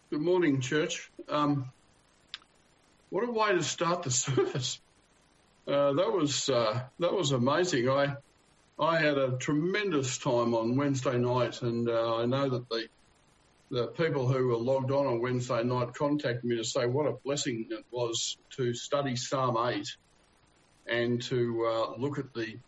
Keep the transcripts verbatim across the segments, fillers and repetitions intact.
Good morning, church. Um, what a way to start the service. Uh, that was uh, that was amazing. I I had a tremendous time on Wednesday night, and uh, I know that the the people who were logged on on Wednesday night contacted me to say what a blessing it was to study Psalm eight and to uh, look at the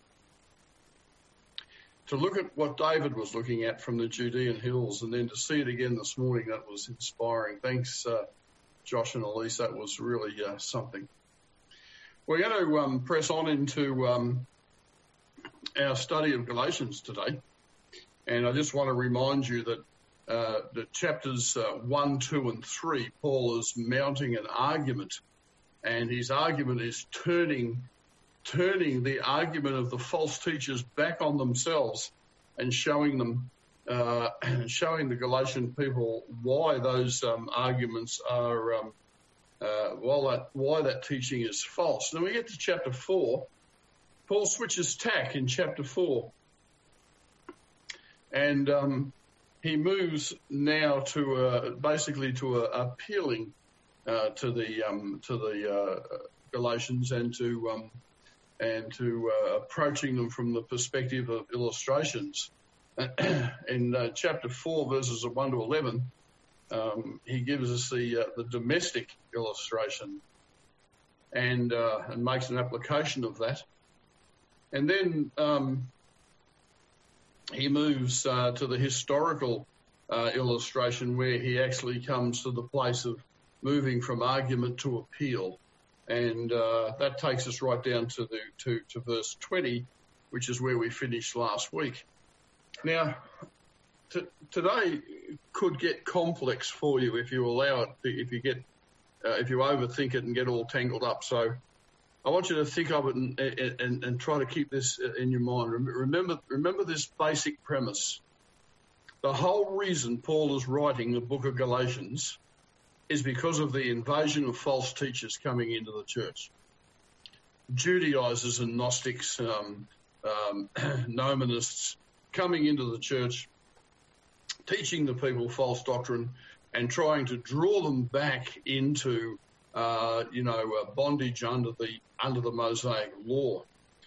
to look at what David was looking at from the Judean hills, and then to see it again this morning. That was inspiring. Thanks, uh, Josh and Elise. That was really uh, something. We're going to um, press on into um, our study of Galatians today, and I just want to remind you that uh, that chapters uh, one, two, and three, Paul is mounting an argument, and his argument is turning turning the argument of the false teachers back on themselves and showing them, uh, showing the Galatian people why those um, arguments are, um, uh, why that, why that teaching is false. Then we get to chapter four. Paul switches tack in chapter four, and um, he moves now to uh, basically to uh, appealing uh, to the um, to the uh, Galatians and to um, and to uh, approaching them from the perspective of illustrations. In uh, chapter four, verses one to eleven, um, he gives us the uh, the domestic illustration and uh, and makes an application of that. And then um, he moves uh, to the historical uh, illustration, where he actually comes to the place of moving from argument to appeal. And uh, that takes us right down to the to, to verse twenty, which is where we finished last week. Now, t- today could get complex for you if you allow it, if you get uh, if you overthink it and get all tangled up. So I want you to think of it and, and, and try to keep this in your mind. Remember, remember this basic premise. The whole reason Paul is writing the book of Galatians is because of the invasion of false teachers coming into the church. Judaizers and Gnostics, um, um, Gnomonists coming into the church, teaching the people false doctrine and trying to draw them back into, uh, you know, uh, bondage under the under the Mosaic law.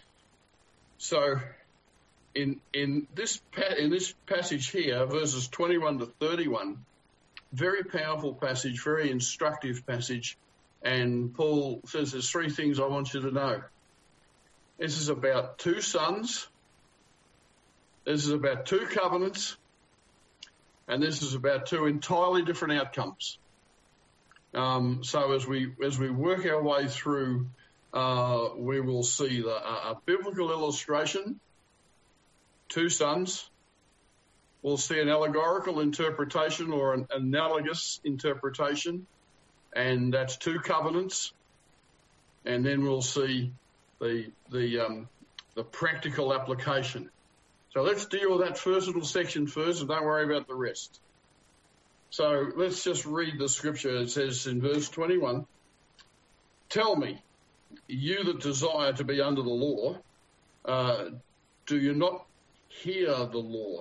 So, in in this pa- in this passage here, verses twenty-one to thirty-one. Very powerful passage, very instructive passage. And Paul says there's three things I want you to know. This is about two sons. This is about two covenants. And this is about two entirely different outcomes. Um, so as we as we work our way through, uh, we will see the, a, a biblical illustration, two sons. We'll see an allegorical interpretation or an analogous interpretation, and that's two covenants. And then we'll see the the um, the practical application. So let's deal with that first little section first, and don't worry about the rest. So let's just read the scripture. It says in verse twenty-one, "Tell me, you that desire to be under the law, uh, do you not hear the law?"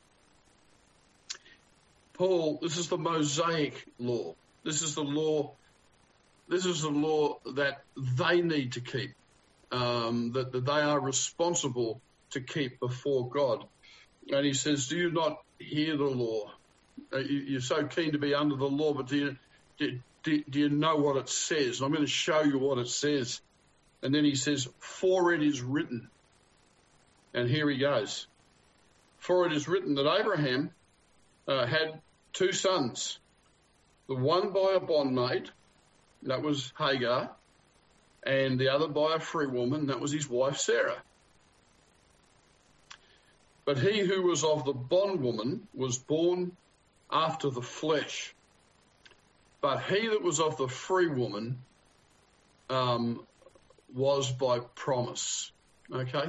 Paul, this is the Mosaic law. This is the law. This is the law that they need to keep, um, that, that they are responsible to keep before God. And he says, "Do you not hear the law? Uh, you, you're so keen to be under the law, but do you do, do, do you know what it says?" And I'm going to show you what it says. And then he says, "For it is written." And here he goes. "For it is written that Abraham uh, had two sons, the one by a bondmaid, that was Hagar, and the other by a free woman, that was his wife Sarah. But he who was of the bondwoman was born after the flesh, but he that was of the free woman um, was by promise." Okay?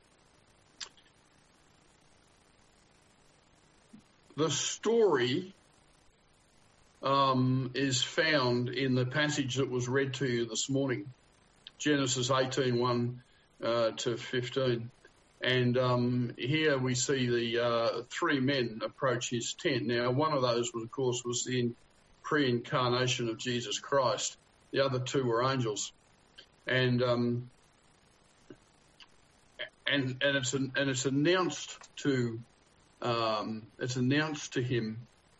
The story um, is found in the passage that was read to you this morning, Genesis eighteen, one uh, to fifteen. And um, here we see the uh, three men approach his tent. Now, one of those, was, of course, was the pre-incarnation of Jesus Christ. The other two were angels, and um, and and it's an, and it's announced to um, it's announced to him.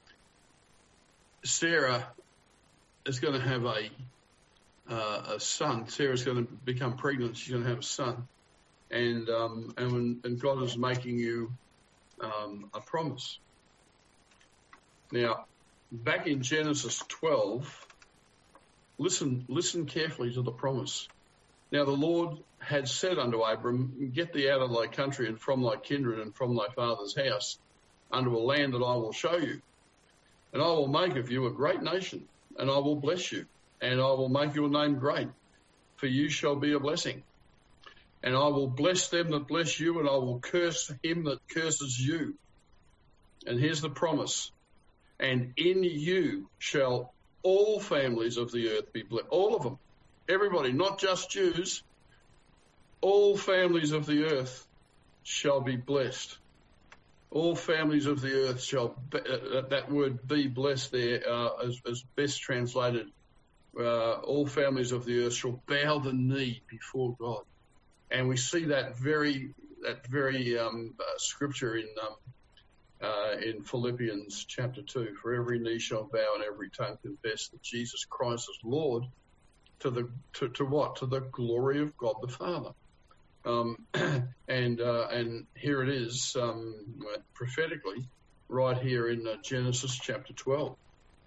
Sarah is going to have a uh, a son. Sarah's going to become pregnant. She's going to have a son, and um, and when, and God is making you um, a promise. Now, back in Genesis twelve, listen listen carefully to the promise. Now the Lord had said unto Abram, get thee out of thy country and from thy kindred and from thy father's house unto a land that I will show you. And I will make of you a great nation, and I will bless you, and I will make your name great, for you shall be a blessing. And I will bless them that bless you, and I will curse him that curses you. And here's the promise. And in you shall all families of the earth be blessed. All of them. Everybody, not just Jews. All families of the earth shall be blessed. All families of the earth shall, be, uh, that word be blessed there uh, as, as best translated. Uh, all families of the earth shall bow the knee before God. And we see that very, that very um, uh, scripture in um, Uh, in Philippians chapter two, for every knee shall bow and every tongue confess that Jesus Christ is Lord, to the to, to what? To the glory of God the Father. Um, and uh, and here it is um, prophetically, right here in uh, Genesis chapter twelve.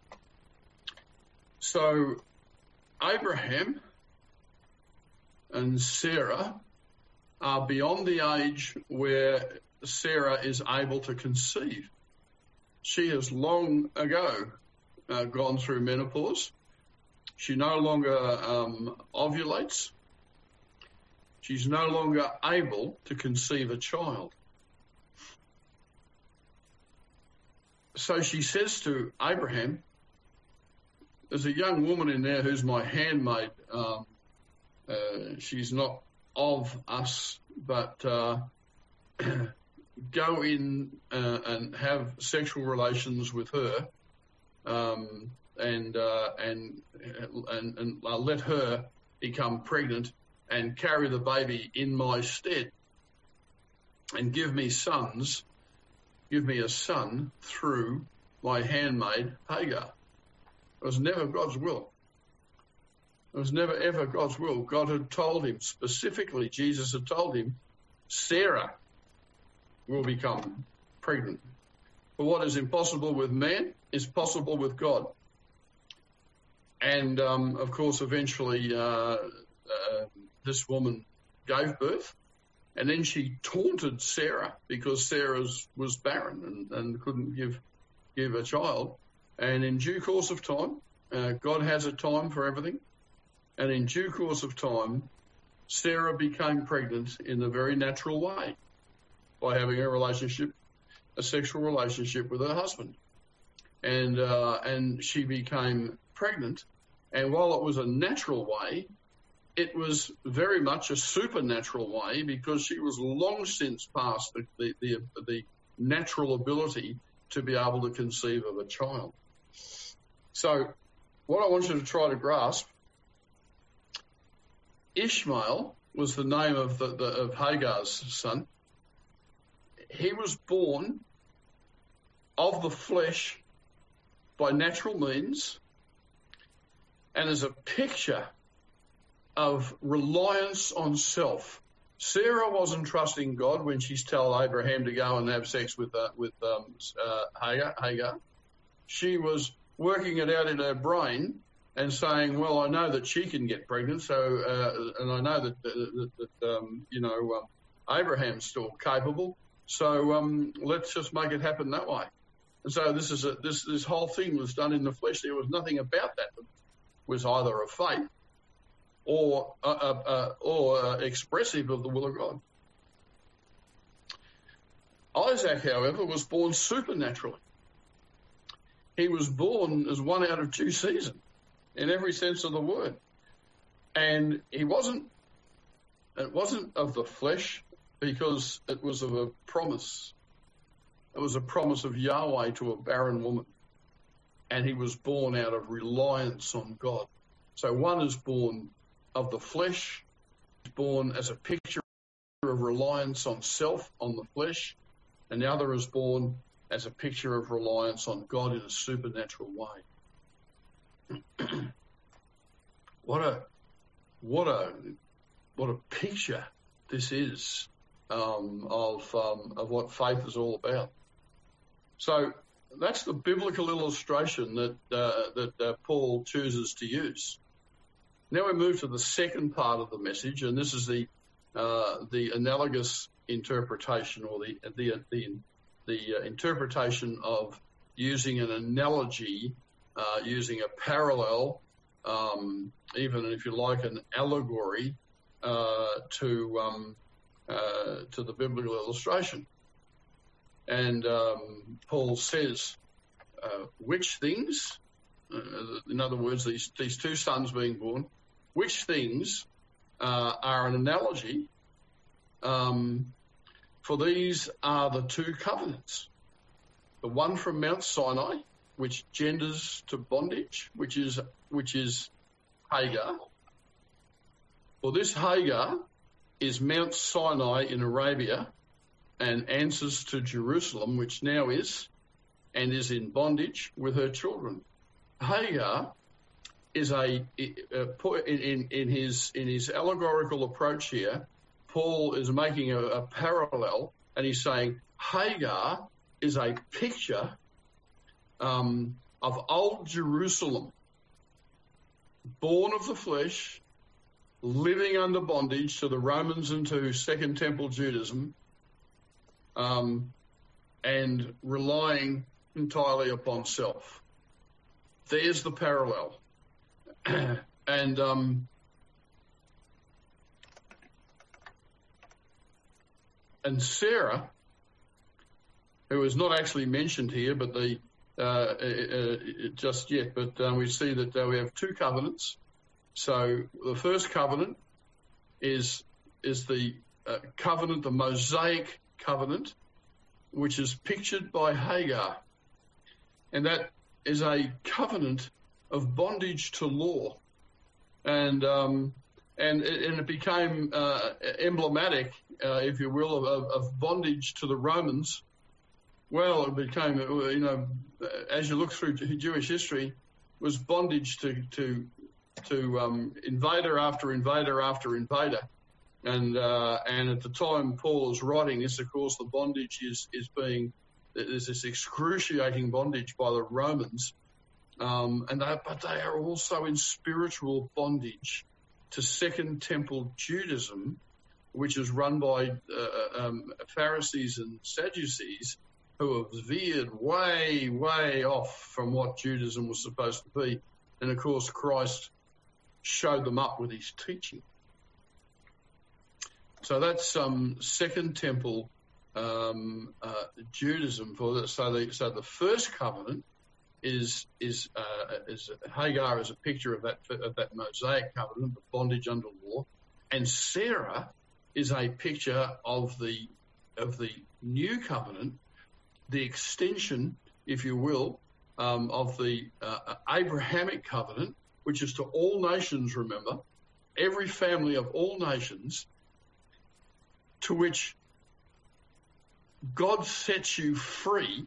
So Abraham and Sarah are beyond the age where Sarah is able to conceive. She has long ago uh, gone through menopause. She no longer um, ovulates. She's no longer able to conceive a child. So she says to Abraham, there's a young woman in there who's my handmaid. Um, uh, she's not of us, but uh, go in uh, and have sexual relations with her, um, and, uh, and and and uh, let her become pregnant and carry the baby in my stead, and give me sons, give me a son through my handmaid Hagar. It was never God's will. It was never ever God's will. God had told him specifically. Jesus had told him, Sarah will become pregnant. But what is impossible with man is possible with God. And, um, of course, eventually uh, uh, this woman gave birth, and then she taunted Sarah because Sarah was barren and, and couldn't give give a child. And in due course of time, uh, God has a time for everything, and in due course of time, Sarah became pregnant in the very natural way, by having a relationship, a sexual relationship with her husband. And uh, and she became pregnant. And while it was a natural way, it was very much a supernatural way, because she was long since past the, the, the, the natural ability to be able to conceive of a child. So what I want you to try to grasp, Ishmael was the name of, the, the, of Hagar's son. He was born of the flesh by natural means, and is a picture of reliance on self. Sarah wasn't trusting God when she's told Abraham to go and have sex with uh, with um, uh, Hagar, Hagar. She was working it out in her brain and saying, "Well, I know that she can get pregnant, so uh, and I know that, that, that um, you know um, Abraham's still capable." So um, let's just make it happen that way. And so this is a, this this whole thing was done in the flesh. There was nothing about that that was either of faith or uh, uh, uh, or uh, expressive of the will of God. Isaac, however, was born supernaturally. He was born as one out of due season, in every sense of the word, and he wasn't. It wasn't of the flesh, because it was of a promise. It was a promise of Yahweh to a barren woman. and he was born out of reliance on God. So one is born of the flesh, born as a picture of reliance on self, on the flesh, and the other is born as a picture of reliance on God in a supernatural way. What a, what a, what a picture this is um, of um, of what faith is all about. So that's the biblical illustration that uh, that uh, Paul chooses to use. Now we move to the second part of the message, and this is the uh, the analogous interpretation, or the the the, the uh, interpretation of using an analogy, uh, using a parallel, um, even if you like, an allegory uh, to um, uh, to the biblical illustration. And um, Paul says, uh, which things, uh, in other words, these, these two sons being born, which things uh, are an analogy, um, for these are the two covenants. The one from Mount Sinai, which genders to bondage, which is which is Hagar. Well, this Hagar is Mount Sinai in Arabia, and answers to Jerusalem, which now is, and is in bondage with her children. Hagar is a, in, in his in his allegorical approach here, Paul is making a, a parallel, and he's saying Hagar is a picture um, of old Jerusalem, born of the flesh, living under bondage to the Romans and to Second Temple Judaism, Um, and relying entirely upon self. There's the parallel. and um, and Sarah, who is not actually mentioned here, but the uh, uh, just yet, but uh, we see that uh, we have two covenants. So the first covenant is is the uh, covenant, the Mosaic covenant, which is pictured by Hagar, and that is a covenant of bondage to law, and um, and, and it became uh, emblematic, uh, if you will, of, of bondage to the Romans. Well, it became, you know, as you look through Jewish history, was bondage to to to um, invader after invader after invader. And uh, and at the time Paul is writing this, of course, the bondage is is being there's this excruciating bondage by the Romans, um, and they, but they are also in spiritual bondage to Second Temple Judaism, which is run by uh, um, Pharisees and Sadducees, who have veered way way off from what Judaism was supposed to be, and of course Christ showed them up with his teaching. So that's um, Second Temple um, uh, Judaism. For the, so the so the first covenant is is uh, is Hagar is a picture of that of that Mosaic covenant, the bondage under law, and Sarah is a picture of the of the new covenant, the extension, if you will, um, of the uh, Abrahamic covenant, which is to all nations. Remember, every family of all nations, to which God sets you free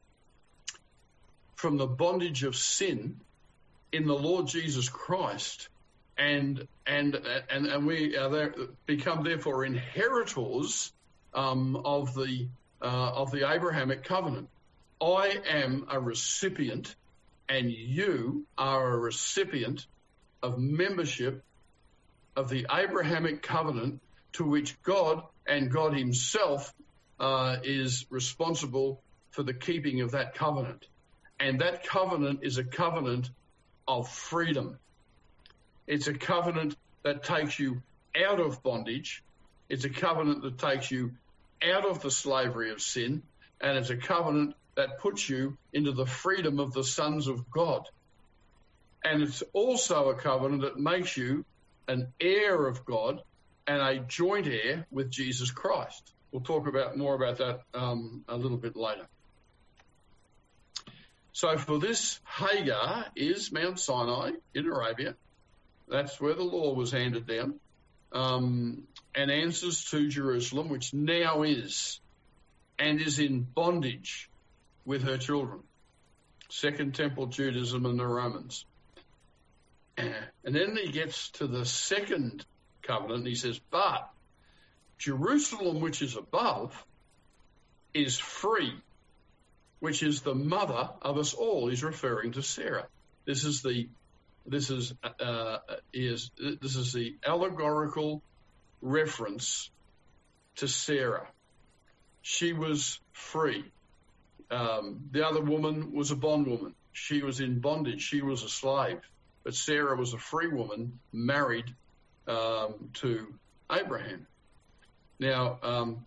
from the bondage of sin in the Lord Jesus Christ, and and and and we are there, become therefore inheritors um, of the uh, of the Abrahamic covenant. I am a recipient, and you are a recipient of membership of the Abrahamic covenant, to which God and God himself uh, is responsible for the keeping of that covenant. And that covenant is a covenant of freedom. It's a covenant that takes you out of bondage. It's a covenant that takes you out of the slavery of sin. And it's a covenant that puts you into the freedom of the sons of God. And it's also a covenant that makes you an heir of God and a joint heir with Jesus Christ. We'll talk about more about that um, a little bit later. So for this, Hagar is Mount Sinai in Arabia. That's where the law was handed down, um, and answers to Jerusalem, which now is and is in bondage with her children. Second Temple Judaism and the Romans. And then he gets to the second covenant. He says, but Jerusalem, which is above, is free, which is the mother of us all. He's referring to Sarah. This is the this is uh, is this is the allegorical reference to Sarah. She was free. Um, the other woman was a bondwoman. She was in bondage. She was a slave. But Sarah was a free woman married um, to Abraham. Now, um,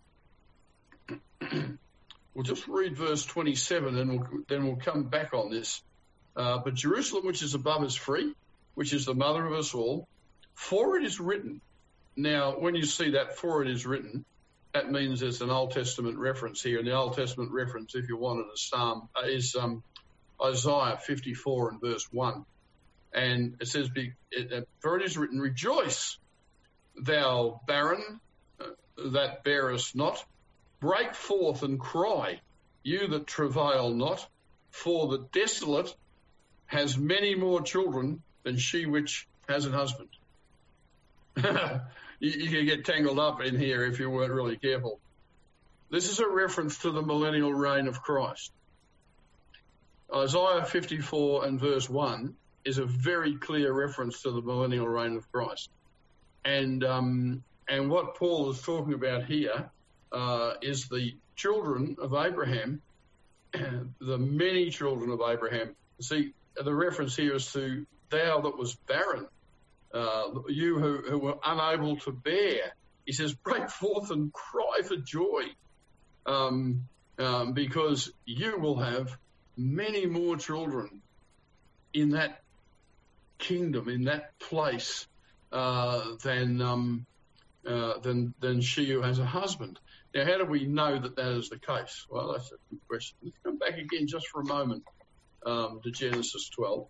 we'll just read verse twenty-seven, and we'll, then we'll come back on this. Uh, but Jerusalem, which is above, is free, which is the mother of us all. For it is written. Now, when you see that, for it is written, that means there's an Old Testament reference here. And the Old Testament reference, if you wanted a psalm, uh, is um, Isaiah fifty-four and verse one. And it says, for it is written, rejoice, thou barren uh, that bearest not. Break forth and cry, you that travail not. For the desolate has many more children than she which has an husband. you, you can get tangled up in here if you weren't really careful. This is a reference to the millennial reign of Christ. Isaiah fifty-four and verse one is a very clear reference to the millennial reign of Christ. And um, and what Paul is talking about here uh, is the children of Abraham, the many children of Abraham. See, the reference here is to thou that was barren, uh, you who, who were unable to bear. He says, break forth and cry for joy, um, um, because you will have many more children in that kingdom, in that place, uh, than um, uh, than than she who has a husband. Now, how do we know that that is the case? Well, that's a good question. Let's come back again just for a moment um, to Genesis twelve.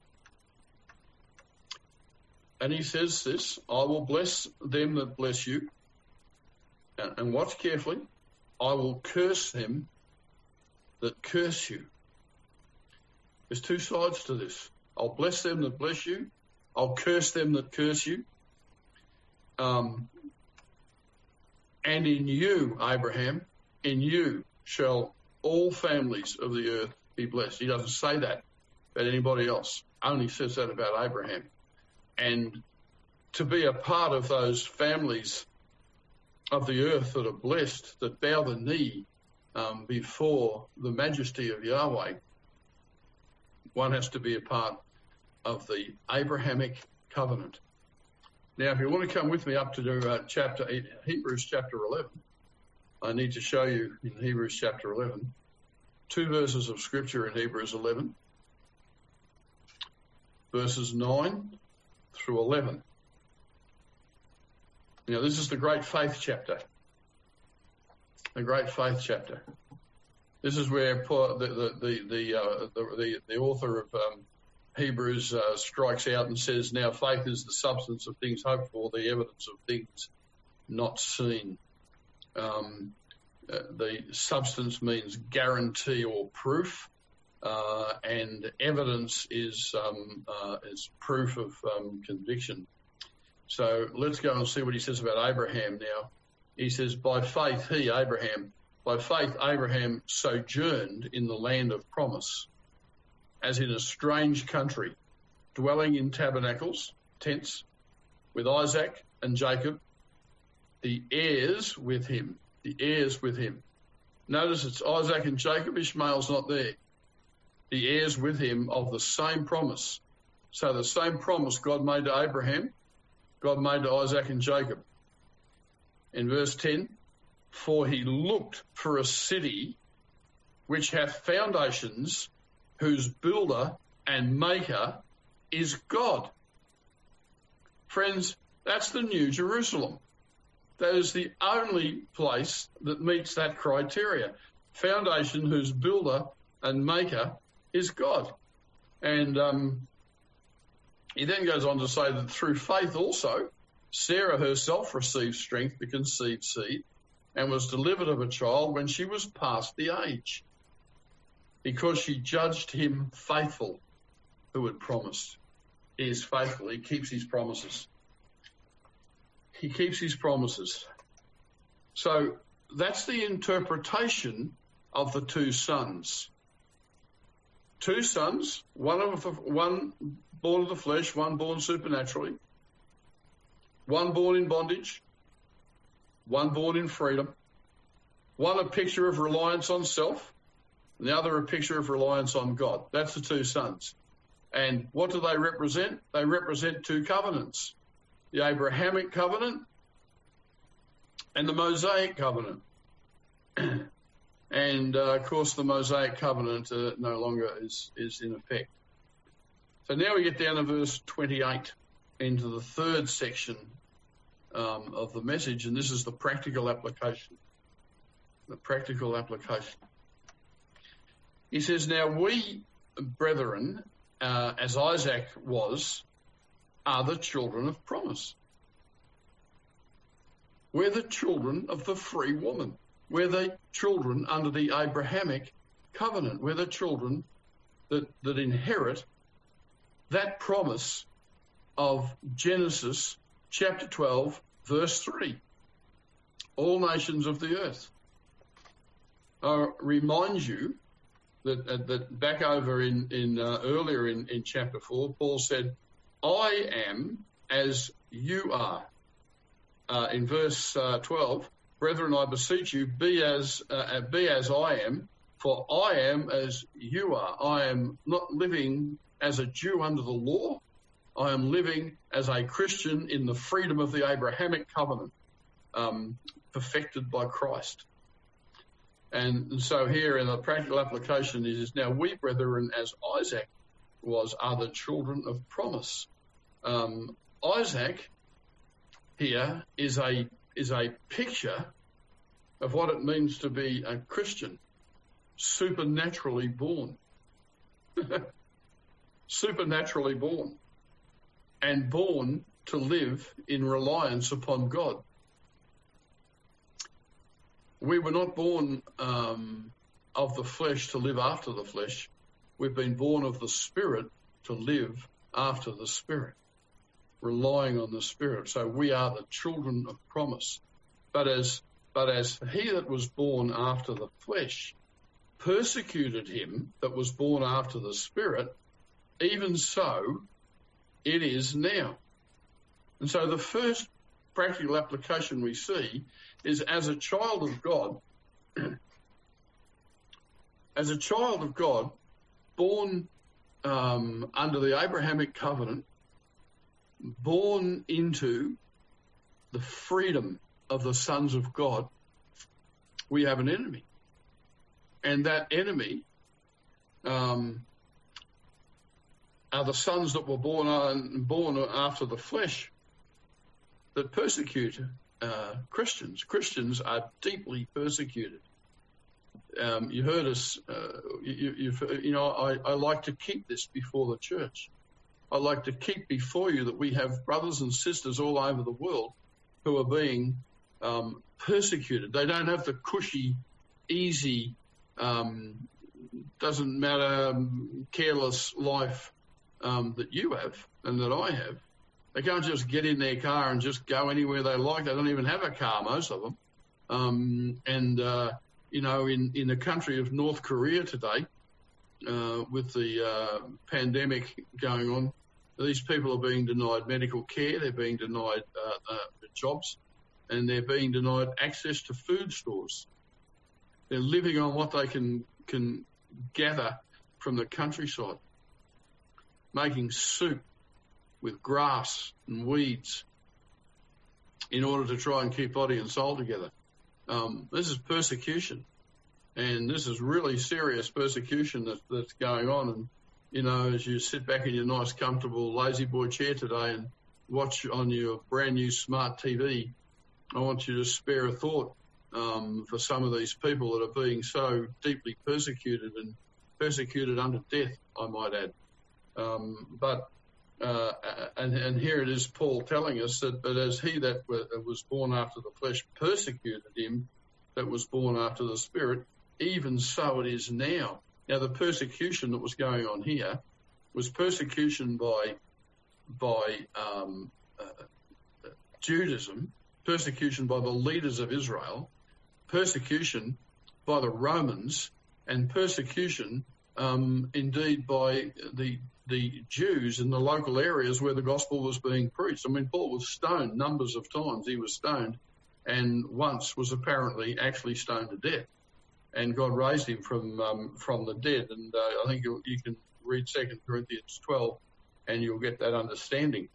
And he says this, I will bless them that bless you. And, and watch carefully. I will curse them that curse you. There's two sides to this. I'll bless them that bless you. I'll curse them that curse you. Um, and in you, Abraham, in you shall all families of the earth be blessed. He doesn't say that about anybody else. Only says that about Abraham. And to be a part of those families of the earth that are blessed, that bow the knee um, before the majesty of Yahweh, one has to be a part of the Abrahamic covenant. Now, if you want to come with me up to uh, chapter eight, Hebrews chapter eleven, I need to show you in Hebrews chapter eleven, two verses of scripture in Hebrews eleven, verses nine through eleven. Now, this is the great faith chapter. The great faith chapter. This is where Paul, the the the the, uh, the, the, the author of um, Hebrews uh, strikes out and says, now faith is the substance of things hoped for, the evidence of things not seen. Um, uh, the substance means guarantee or proof, uh, and evidence is um, uh, is proof of um, conviction. So let's go and see what he says about Abraham now. He says, by faith he, Abraham, by faith Abraham sojourned in the land of promise, as in a strange country, dwelling in tabernacles, tents, with Isaac and Jacob, the heirs with him, the heirs with him. Notice it's Isaac and Jacob, Ishmael's not there. The heirs with him of the same promise. So the same promise God made to Abraham, God made to Isaac and Jacob. In verse ten, for he looked for a city which hath foundations, whose builder and maker is God. Friends, that's the New Jerusalem. That is the only place that meets that criteria. Foundation whose builder and maker is God. And um, he then goes on to say that through faith also, Sarah herself received strength to conceive seed and was delivered of a child when she was past the age, because she judged him faithful who had promised. He is faithful. He keeps his promises. He keeps his promises. So that's the interpretation of the two sons. Two sons, one of the, one born of the flesh, one born supernaturally, one born in bondage, one born in freedom, one a picture of reliance on self, and the other a picture of reliance on God. That's the two sons. And what do they represent? They represent two covenants, the Abrahamic covenant and the Mosaic covenant. And, uh, of course, the Mosaic covenant uh, no longer is, is in effect. So now we get down to verse twenty-eight, into the third section um, of the message, and this is the practical application. The practical application. He says, now we, brethren, uh, as Isaac was, are the children of promise. We're the children of the free woman. We're the children under the Abrahamic covenant. We're the children that, that inherit that promise of Genesis chapter twelve, verse three. All nations of the earth. I remind you that, uh, that back over in, in uh, earlier in, in chapter four, Paul said, I am as you are. Uh, in verse uh, twelve, brethren, I beseech you, be as uh, be as I am, for I am as you are. I am not living as a Jew under the law. I am living as a Christian in the freedom of the Abrahamic covenant, um, perfected by Christ. And, and so here in the practical application is, now we, brethren, as Isaac was, are the children of promise. Um, Isaac here is a is a picture of what it means to be a Christian, supernaturally born. Supernaturally born. And born to live in reliance upon God. We were not born um, of the flesh to live after the flesh. We've been born of the Spirit to live after the Spirit, relying on the Spirit. So we are the children of promise. But as but as he that was born after the flesh persecuted him that was born after the Spirit, even so it is now. And so the first practical application we see is, as a child of God, as a child of God, born um, under the Abrahamic covenant, born into the freedom of the sons of God, we have an enemy. And that enemy um, are the sons that were born on, born after the flesh that persecute uh, Christians. Christians are deeply persecuted. Um, you heard us, uh, you, you've, you know, I, I like to keep this before the church. I like to keep before you that we have brothers and sisters all over the world who are being um, persecuted. They don't have the cushy, easy, um, doesn't matter, um, careless life um, that you have and that I have. They can't just get in their car and just go anywhere they like. They don't even have a car, most of them. Um, and, uh, you know, in, in the country of North Korea today, uh, with the uh, pandemic going on, these people are being denied medical care, they're being denied uh, uh, jobs, and they're being denied access to food stores. They're living on what they can can gather from the countryside, making soup with grass and weeds in order to try and keep body and soul together. Um, this is persecution, and this is really serious persecution that, that's going on. And you know, as you sit back in your nice, comfortable, lazy boy chair today and watch on your brand new smart T V, I want you to spare a thought um, for some of these people that are being so deeply persecuted and persecuted unto death, I might add. Um, but uh, and, and here it is, Paul telling us that, but as he that was born after the flesh persecuted him that was born after the Spirit, even so it is now. Now, the persecution that was going on here was persecution by by um, uh, Judaism, persecution by the leaders of Israel, persecution by the Romans, and persecution um, indeed by the the Jews in the local areas where the gospel was being preached. I mean, Paul was stoned numbers of times. He was stoned, and once was apparently actually stoned to death. And God raised him from um, from the dead. And uh, I think you, you can read Second Corinthians twelve, and you'll get that understanding.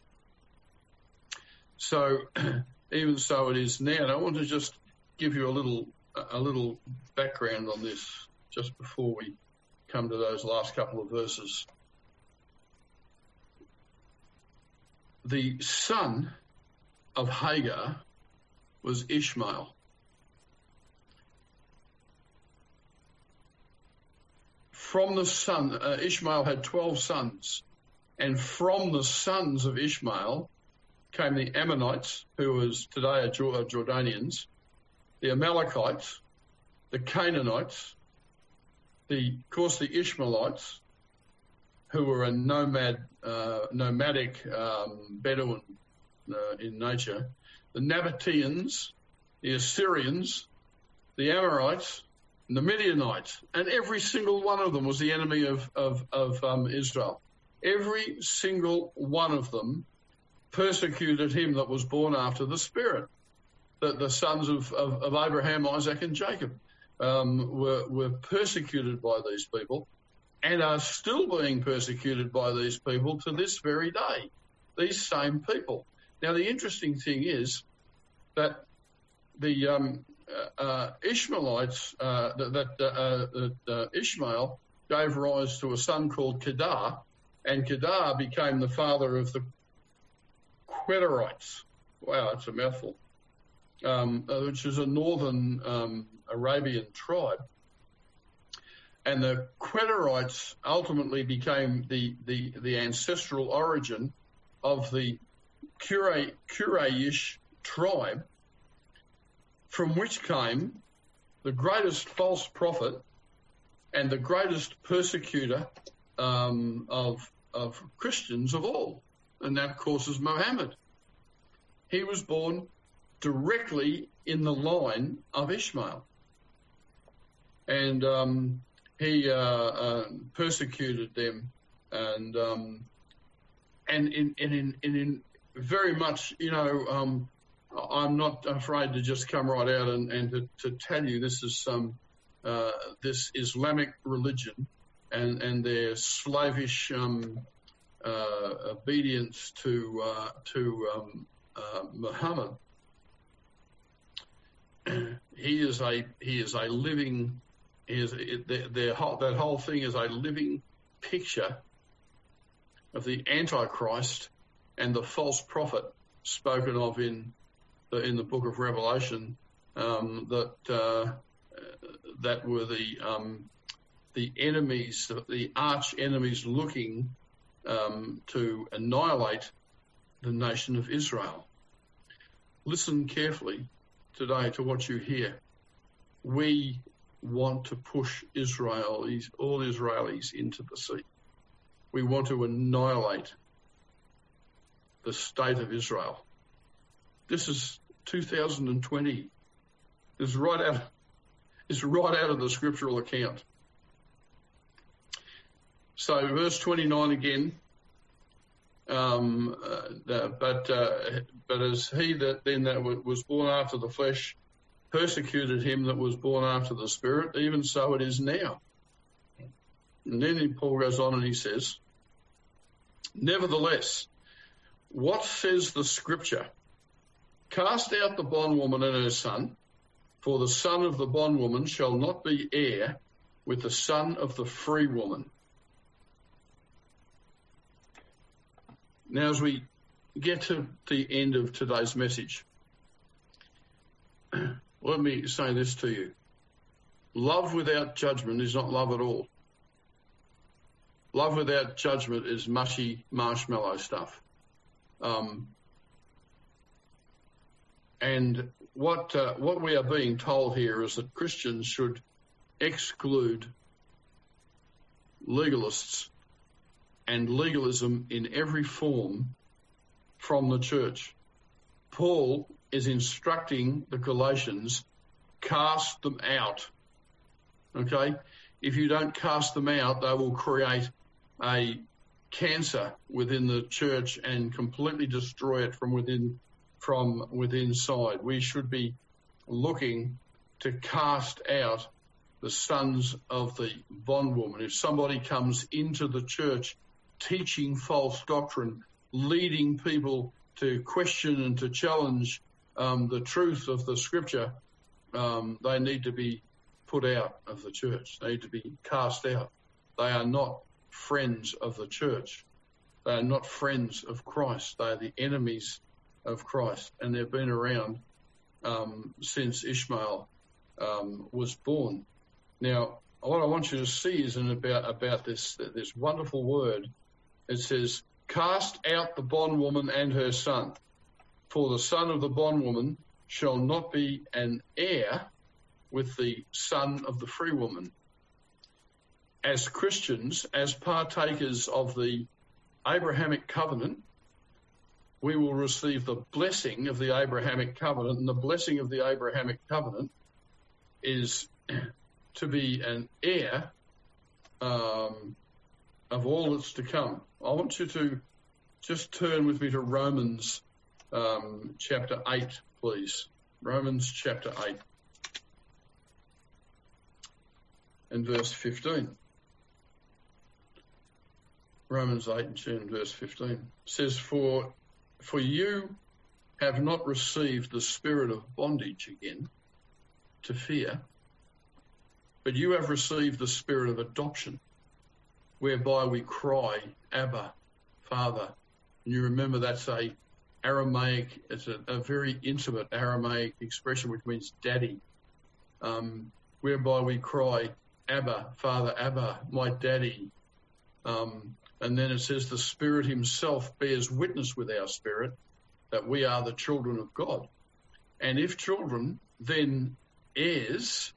So, even so, it is now. And I want to just give you a little a little background on this just before we come to those last couple of verses. The son of Hagar was Ishmael. From the son, uh, Ishmael had twelve sons, and from the sons of Ishmael came the Ammonites, who was today are Jordanians, the Amalekites, the Canaanites, the, of course, the Ishmaelites, who were a nomad, uh, nomadic um, Bedouin uh, in nature, the Nabateans, the Assyrians, the Amorites, and the Midianites, and every single one of them was the enemy of, of, of um, Israel. Every single one of them persecuted him that was born after the Spirit. The, the sons of, of, of Abraham, Isaac, and Jacob um, were, were persecuted by these people and are still being persecuted by these people to this very day, these same people. Now, the interesting thing is that the um, uh, uh, Ishmaelites, uh, that, that, uh, that uh, Ishmael gave rise to a son called Kedar, and Kedar became the father of the Quedarites. Wow, that's a mouthful. Um, uh, which is a northern um, Arabian tribe. And the Quedarites ultimately became the, the, the ancestral origin of the Quraysh Quraysh tribe, from which came the greatest false prophet and the greatest persecutor um, of, of Christians of all. And that, of course, is Muhammad. He was born directly in the line of Ishmael. And um, he uh, uh, persecuted them, and um, and in, in, in, in very much, you know, um, I'm not afraid to just come right out and, and to, to tell you this is some uh, this Islamic religion and, and their slavish um, uh, obedience to uh, to um, uh, Muhammad. He is a he is a living he is their, their whole, that whole thing is a living picture of the Antichrist and the false prophet spoken of in the in the book of Revelation, um, that uh, that were the um, the enemies, the, the arch enemies, looking um, to annihilate the nation of Israel. Listen carefully today to what you hear. We want to push Israelis, all Israelis, into the sea. We want to annihilate the state of Israel. This is two thousand twenty. It's right out, it's right out of the scriptural account. So verse twenty-nine again. Um, uh, but uh, but as he that then that was born after the flesh persecuted him that was born after the Spirit, even so it is now. And then Paul goes on and he says, nevertheless, what says the Scripture? Cast out the bondwoman and her son, for the son of the bondwoman shall not be heir with the son of the free woman. Now, as we get to the end of today's message, let me say this to you. Love without judgment is not love at all. Love without judgment is mushy marshmallow stuff. Um, and what uh, what we are being told here is that Christians should exclude legalists and legalism in every form from the church. Paul is instructing the Galatians, cast them out. Okay? If you don't cast them out, they will create a cancer within the church and completely destroy it from within, from within inside. We should be looking to cast out the sons of the bondwoman. If somebody comes into the church teaching false doctrine, leading people to question and to challenge um, the truth of the scripture, um, they need to be put out of the church. They need to be cast out. They are not friends of the church. They are not friends of Christ. They are the enemies of Christ, and they've been around um, since Ishmael um, was born. Now, what I want you to see is in about about this this wonderful word. It says, "Cast out the bondwoman and her son, for the son of the bondwoman shall not be an heir with the son of the free woman." As Christians, as partakers of the Abrahamic covenant, we will receive the blessing of the Abrahamic covenant, and the blessing of the Abrahamic covenant is to be an heir um, of all that's to come. I want you to just turn with me to Romans um, chapter eight, please. Romans chapter eight and verse fifteen. Romans eight and verse fifteen says, For for you have not received the spirit of bondage again to fear, but you have received the spirit of adoption, whereby we cry, Abba, Father. And you remember that's a Aramaic, it's a, a very intimate Aramaic expression which means daddy, um, whereby we cry, Abba, Father, Abba, my daddy. Um, and then it says the Spirit himself bears witness with our spirit that we are the children of God. And if children, then heirs,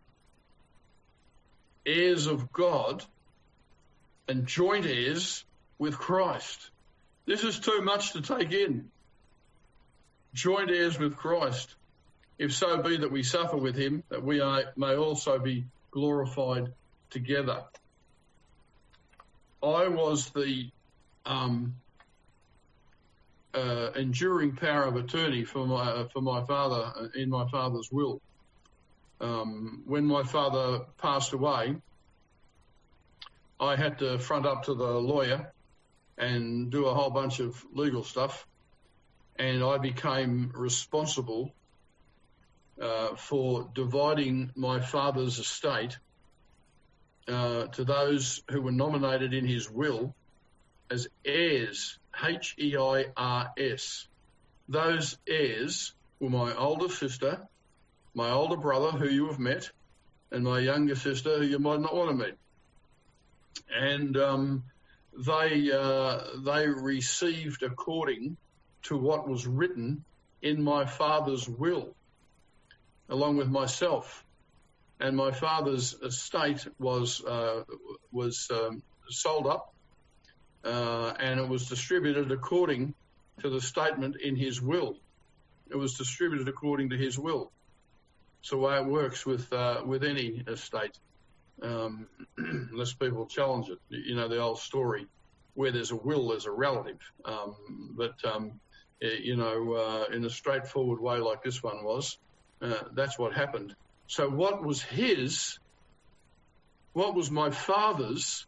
heirs of God, and joint heirs with Christ. This is too much to take in. Joint heirs with Christ, if so be that we suffer with him, that we are, may also be glorified together. I was the um, uh, enduring power of attorney for my uh, for my father in my father's will. Um, when my father passed away, I had to front up to the lawyer and do a whole bunch of legal stuff, and I became responsible uh, for dividing my father's estate uh, to those who were nominated in his will as heirs, H E I R S. Those heirs were my older sister, my older brother, who you have met, and my younger sister, who you might not want to meet. And um, they uh, they received according to what was written in my father's will, along with myself. And my father's estate was uh, was um, sold up, uh, and it was distributed according to the statement in his will. It was distributed according to his will. It's the way it works with uh, with any estate, um, unless people challenge it. You know the old story, where there's a will, there's a relative. Um, but um, you know, uh, in a straightforward way like this one was, uh, that's what happened. So what was his, what was my father's,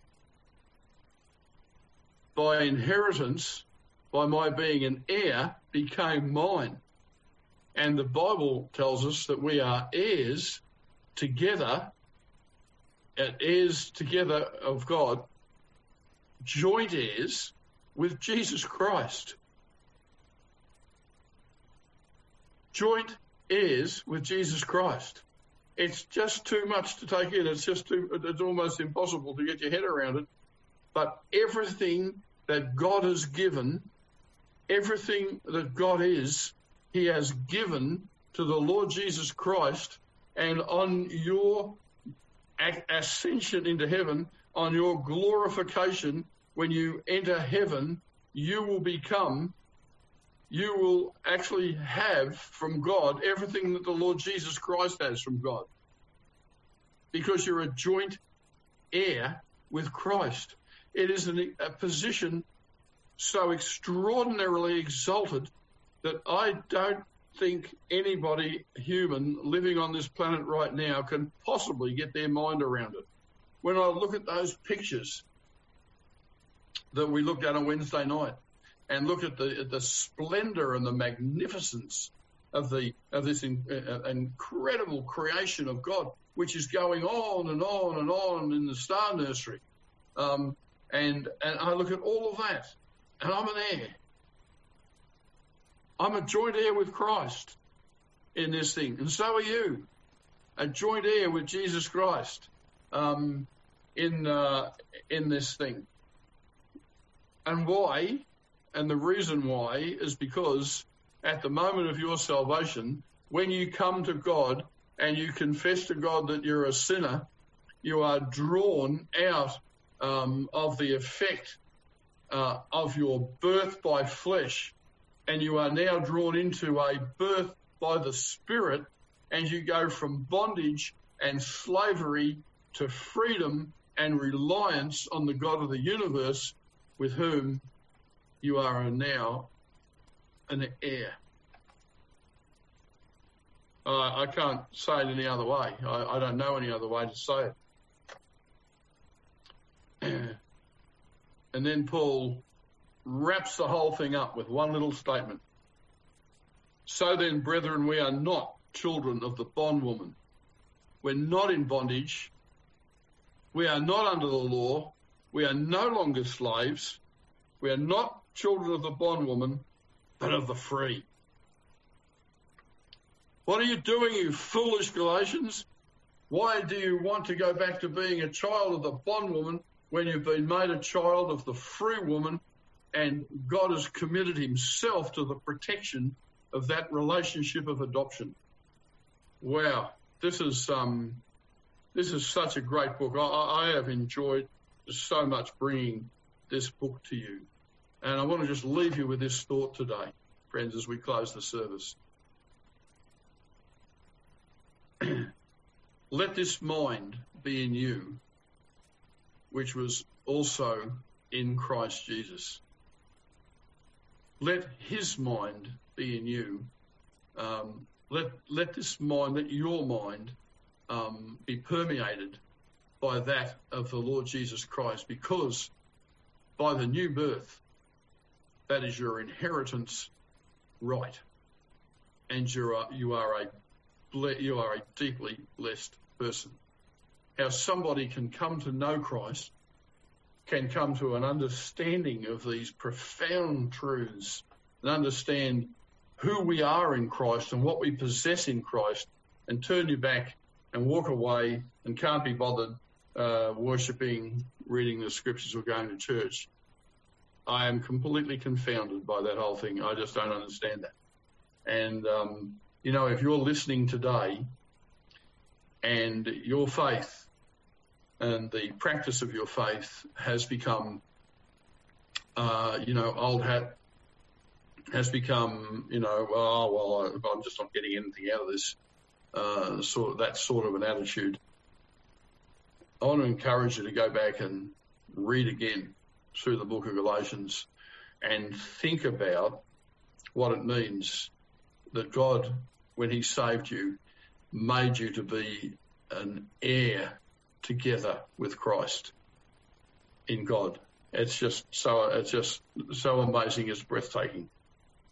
by inheritance, by my being an heir, became mine. And the Bible tells us that we are heirs together, heirs together of God, joint heirs with Jesus Christ. Joint heirs with Jesus Christ. It's just too much to take in. It's just too, it's almost impossible to get your head around it. but everything that God has given, everything that God is, he has given to the Lord Jesus Christ. And on your ascension into heaven, on your glorification, when you enter heaven, you will become, you will actually have from God everything that the Lord Jesus Christ has from God, because you're a joint heir with Christ. It is an, a position so extraordinarily exalted that I don't think anybody human living on this planet right now can possibly get their mind around it. When I look at those pictures that we looked at on Wednesday night, and look at the the splendor and the magnificence of the of this in, uh, incredible creation of God, which is going on and on and on in the star nursery, um, and and I look at all of that, and I'm an heir. I'm a joint heir with Christ in this thing, and so are you, a joint heir with Jesus Christ um, in uh, in this thing. And why? And the reason why is because at the moment of your salvation, when you come to God and you confess to God that you're a sinner, you are drawn out um, of the effect uh, of your birth by flesh, and you are now drawn into a birth by the Spirit, and you go from bondage and slavery to freedom and reliance on the God of the universe, with whom you are now an heir. Uh, I can't say it any other way. I, I don't know any other way to say it. And then Paul wraps the whole thing up with one little statement. So then, brethren, we are not children of the bondwoman. We're not in bondage. We are not under the law. We are no longer slaves. We are not children of the bondwoman, but of the free. What are you doing, you foolish Galatians? Why do you want to go back to being a child of the bondwoman when you've been made a child of the free woman, and God has committed himself to the protection of that relationship of adoption? Wow, this is um, this is such a great book. I, I have enjoyed so much bringing this book to you. And I want to just leave you with this thought today, friends, as we close the service. Let this mind be in you, which was also in Christ Jesus. Let his mind be in you. Um, let let this mind, let your mind um, be permeated by that of the Lord Jesus Christ, because by the new birth, that is your inheritance right, and you are you are a you are a deeply blessed person. How somebody can come to know Christ, can come to an understanding of these profound truths, and understand who we are in Christ and what we possess in Christ, and turn you back and walk away and can't be bothered uh, worshipping, reading the scriptures, or going to church. I am completely confounded by that whole thing. I just don't understand that. And, um, you know, if you're listening today and your faith and the practice of your faith has become, uh, you know, old hat, has become, you know, oh, well, I, I'm just not getting anything out of this, uh, sort of that sort of an attitude, I want to encourage you to go back and read again through the book of Galatians and think about what it means that God, when he saved you, made you to be an heir together with Christ in God. It's just so, it's just so amazing. It's breathtaking.